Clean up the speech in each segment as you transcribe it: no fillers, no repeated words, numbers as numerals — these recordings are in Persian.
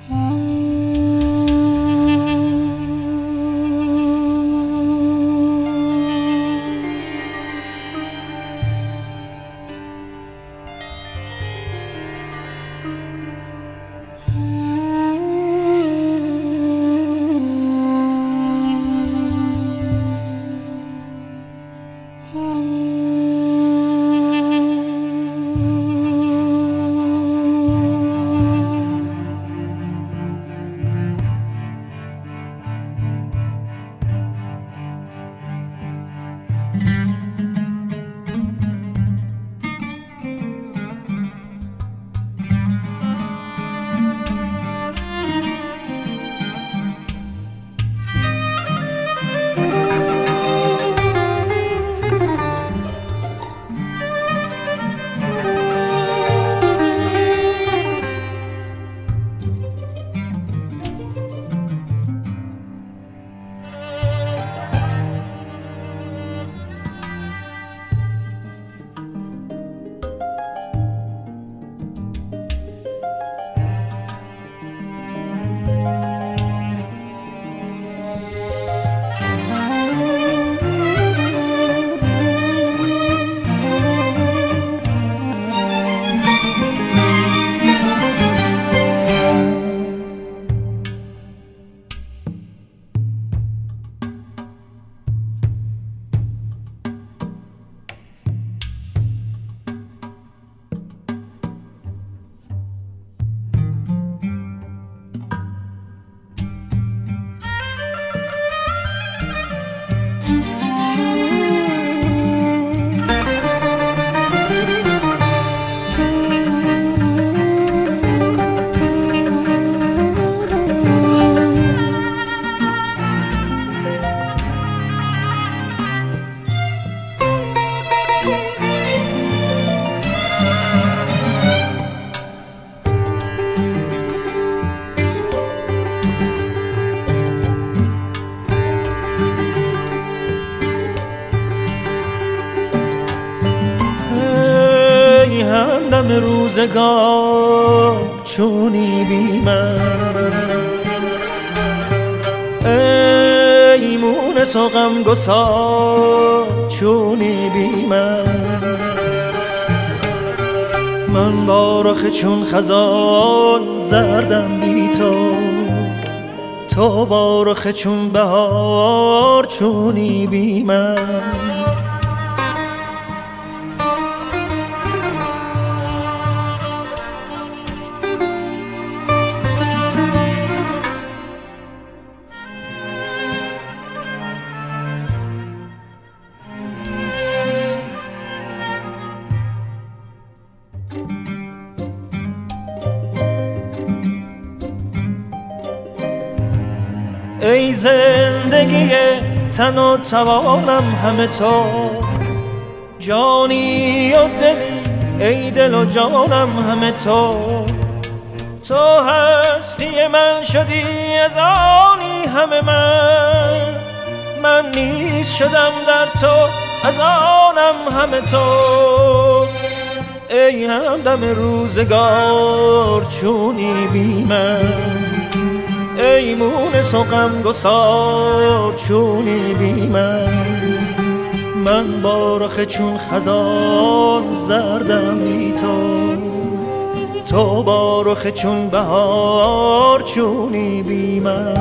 همدم روزگار چونی بی من، ای مونس و غمگسار چونی بی من با رخ چون خزان زردم بی تو با رخ چون بهار چونی بی من. ای زندگی تن و توانم همه تو، جانی و دلی ای دل و جانم همه تو هستی من شدی از آنی همه من نیز شدم در تو از آنم همه تو. ای همدم روزگار چونی بی من، ای مونس و غمگسار چونی بی من با رخ چون خزان زردم بی تو با رخ چون بهار چونی بی من.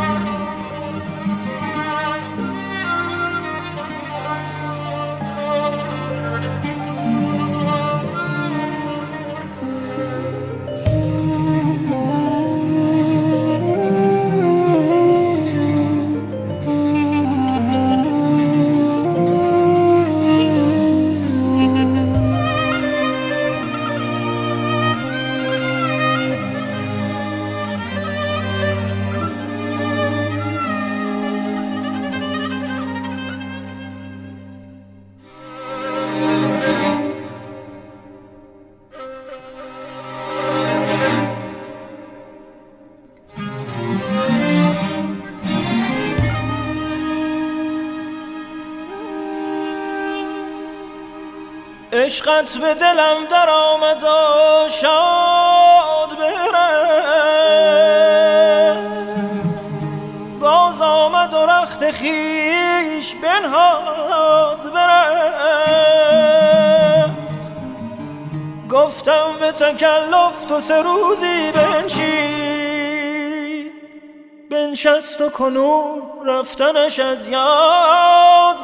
عشقت به دلم در آمد و شاد برم، بنهاد برفت. گفتم به تکلف تو 3 روزی بنشست و کنون رفتنش از یاد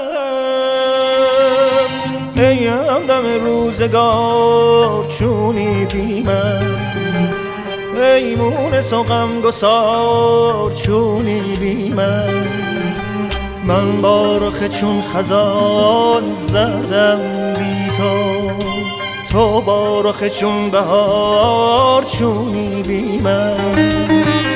برفت. ای همدم روزگار چونی بی من، ای مونس و غمگسار چونی بی من. من با رخ چون خزان زردم بی تو با رخ چون بهار چونی بی من.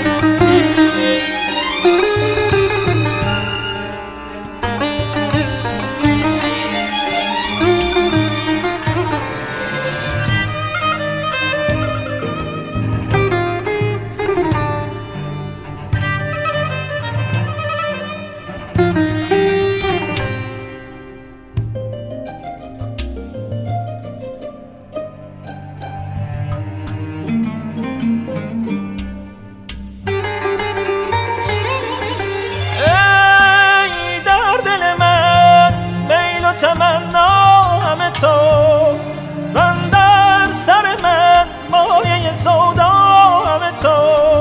تمنا همه تو من در سر من مایه سودا همه تو.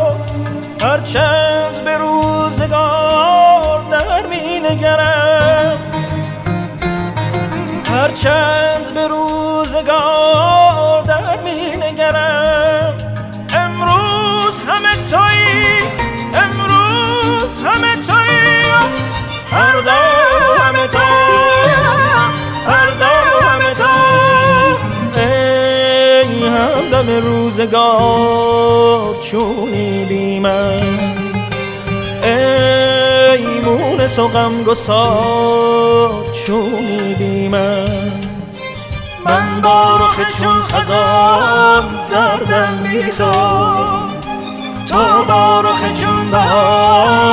هرچند به روزگار در می نگرم، هرچند به روزگار در می نگرم. امروز همه تویی، امروز همه تویی، فردا همه تو، فردا همه تو. ای همدم روزگار چونی بی من، ای مونس و غمگسار چونی بی من. من با رخ چون خزان زردم بی تو با رخ چون بهار